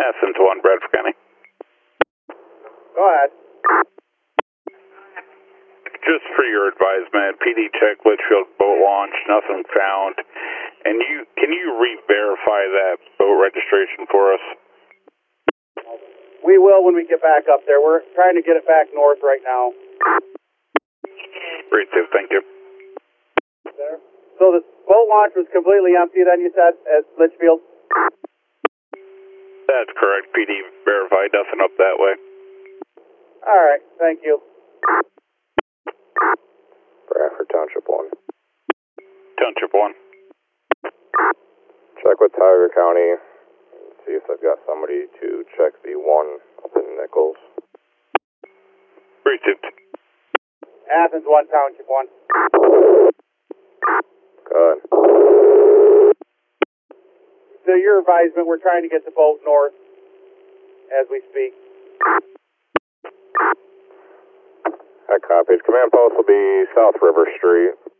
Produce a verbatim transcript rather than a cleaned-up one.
Athens one, Bradford County. Go ahead. Just for your advisement, P D check Litchfield boat launch, nothing found. And you can you re-verify that boat registration for us? We will when we get back up there. We're trying to get it back north right now. Great, Steve. Thank you. There. So the boat launch was completely empty then, you said, at Litchfield? That's correct. P D verified, nothing up that way. All right, thank you. Bradford Township one. Township one. Check with Tiger County and see if they've got somebody to check the one up in Nichols. Received. Athens one, Township one. Good. So your advisement, we're trying to get the boat north as we speak. That copies. Command post will be South River Street.